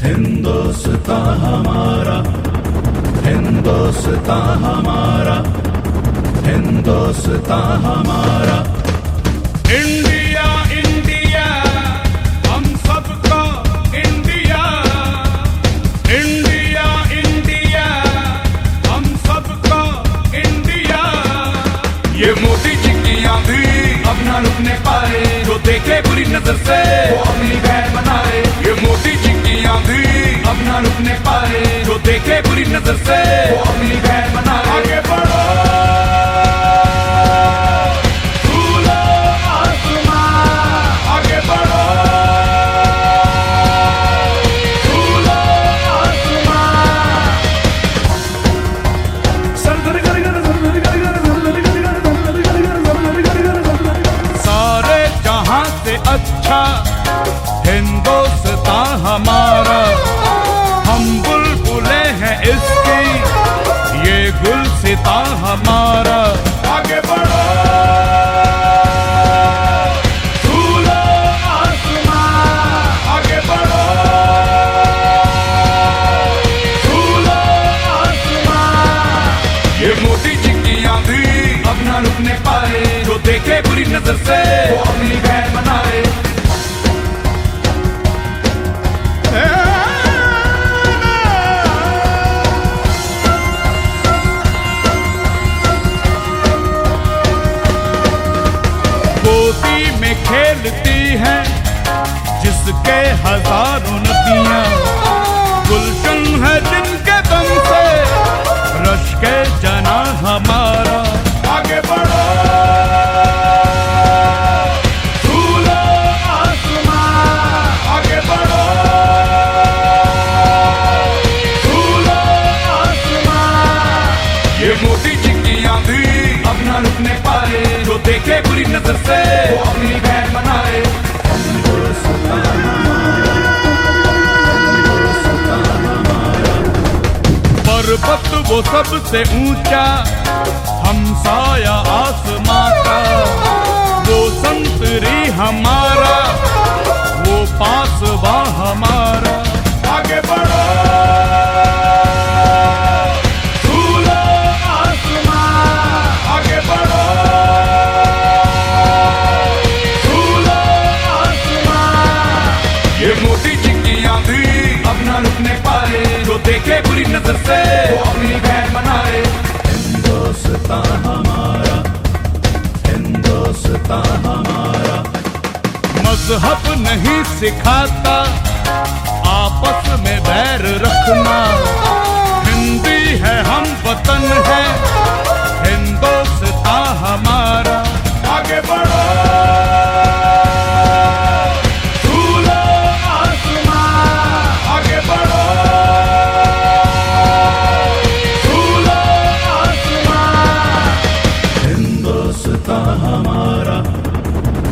हिंदुस्तान हमारा, हिंदुस्तान हमारा, हिंदुस्तान हमारा। इंडिया इंडिया हम सबका इंडिया, इंडिया इंडिया हम सबका इंडिया। ये मोदी जी की आंधी अब ना रुकने पाए, जो देखे बुरी नजर से वो अपनी बहन बनाए। ये मोदी जी की आंधी अब ना रुकने पाए, जो देखे बुरी नजर से वो अपनी बहन बनाए। आगे बढ़ो अच्छा हिंदुस्तान हमारा, हम बुलबुले हैं इसकी, ये गुलसिता हमारा। आगे बढ़ो झूलो आसमां, आगे बढ़ो झूलो आसमां। ये मोदी जी की आंधी अब ना रुकने पाए, जो देखे बुरी नजर से वो अपनी बहन बनाए। गोदी में खेलती हैं जिसके हजारों नदियां, गुलशन है जिनके दम से रश के जना हमारा। आगे बढ़ो झूलो आसमां, आगे बढ़ो झूलो आसमां। ये मोदी जी की आंधी अब ना रुकने पाए, जो देखे बुरी नजर से वो अपनी बहन बनाए। पर्वत वो सबसे ऊंचा, हमसाया आसमां का, वो संतरी हमारा, वो पासवा हमारा। आगे बढ़ो झूलो आसमां, आगे बढ़ो झूलो आसमां। ये मोदी जी की आंधी अब ना रुकने पाए, जो देखे बुरी नजर से वो अपनी बहन बनाए। हिंदुस्तान हमारा, हिंदुस्तान हमारा। मजहब नहीं सिखाता आपस में बैर रखना, हिंदी है हम वतन है हिंदुस्तान हमारा। आगे बढ़ो झूलो आसमां, आगे बढ़ो झूलो आसमां। हिंदुस्तान हमारा,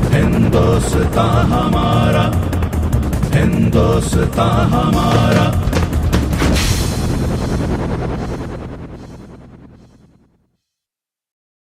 हिंदुस्तान हमारा, हिंदुस्तान हमारा।